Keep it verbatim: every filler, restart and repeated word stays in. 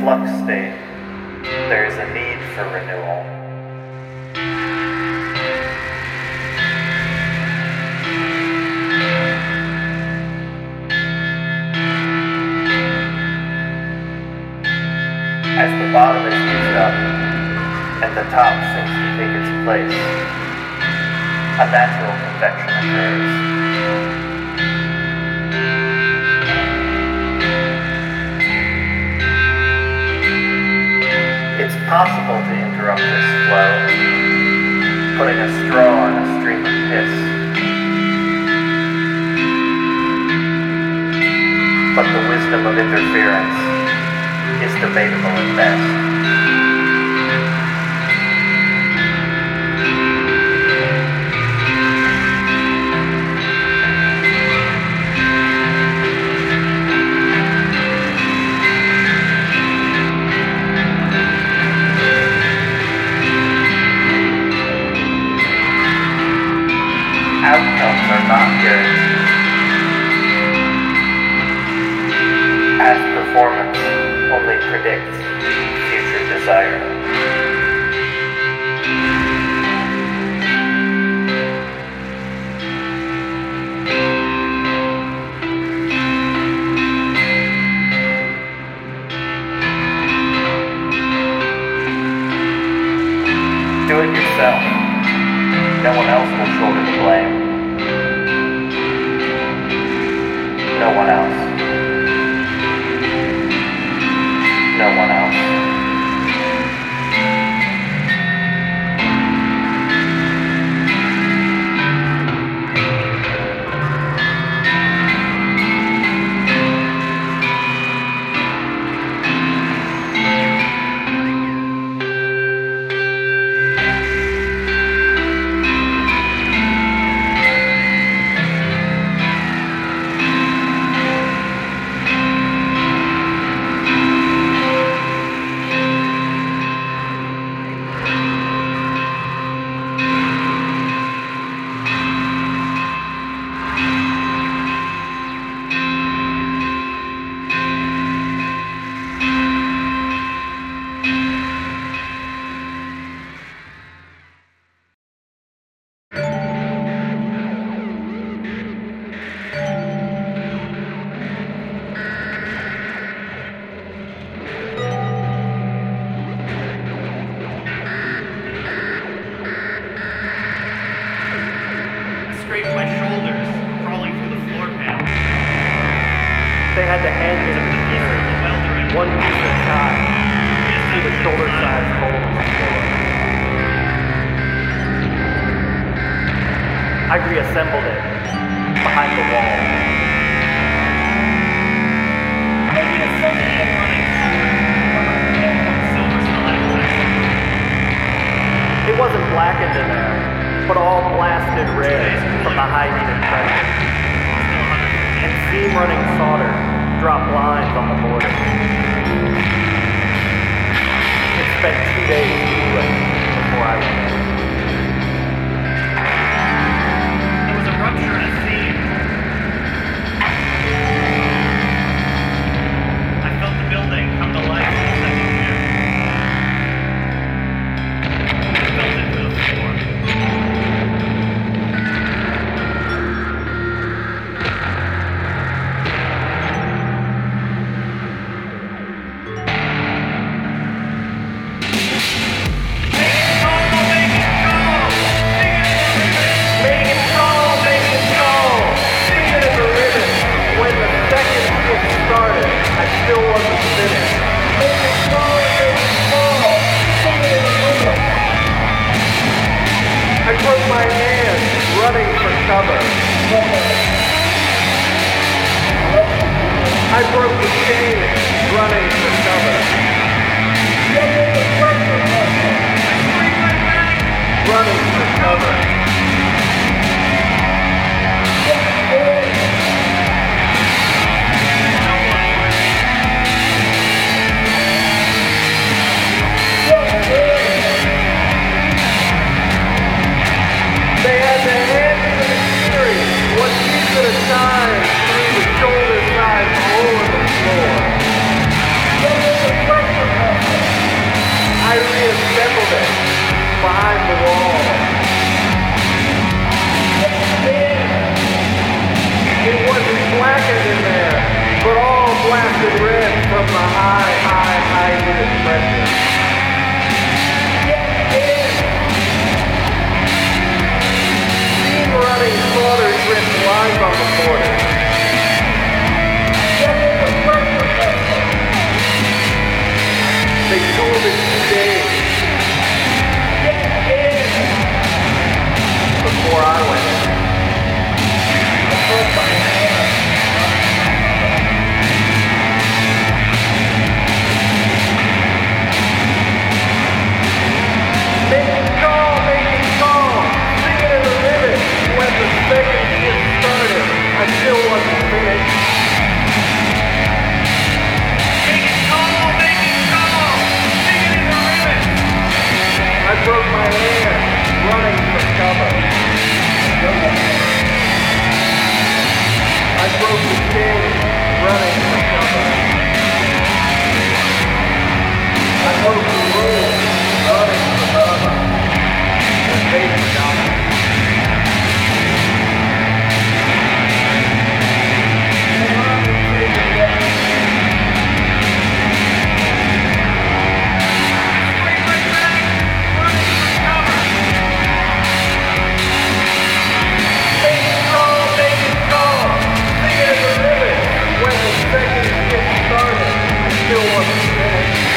flux state, there is a need for renewal. As the bottom is used up and the top seems to take its place, a natural convection occurs. It's possible to interrupt this flow, putting a straw in a stream of piss. But the wisdom of interference is debatable at best. Outcomes are not guaranteed, as performance only predicts future desire. Do it yourself. No one else will shoulder the blame. No one else. No one else. My shoulders crawling through the floor panel. They had to hand me the machinery, one piece at a time, through the shoulder-sized hole in the floor. I reassembled it behind the wall. It wasn't blackened in there, but all blasted red from the high heat and pressure. And steam-running solder dropped lines on the border. It spent two days cooling before I went in. There was a rupture in a seam. I felt the building come to life in a second here. It fell into the floor. Hey, behind the wall. It wasn't blackened in there, but all blasted red from the high, high, high unit pressure. Steam running solder dripped lines on the border. They cooled it two days. Before I went in. Making call, making call, singing in the ribbon when the second shift started. I still wasn't finished. Making call, making call, singing in the ribbon. I broke my hand running for cover. I broke the chain running for cover. I broke the rules running for cover. And they forgot it. When the second shift started, I still wasn't finished.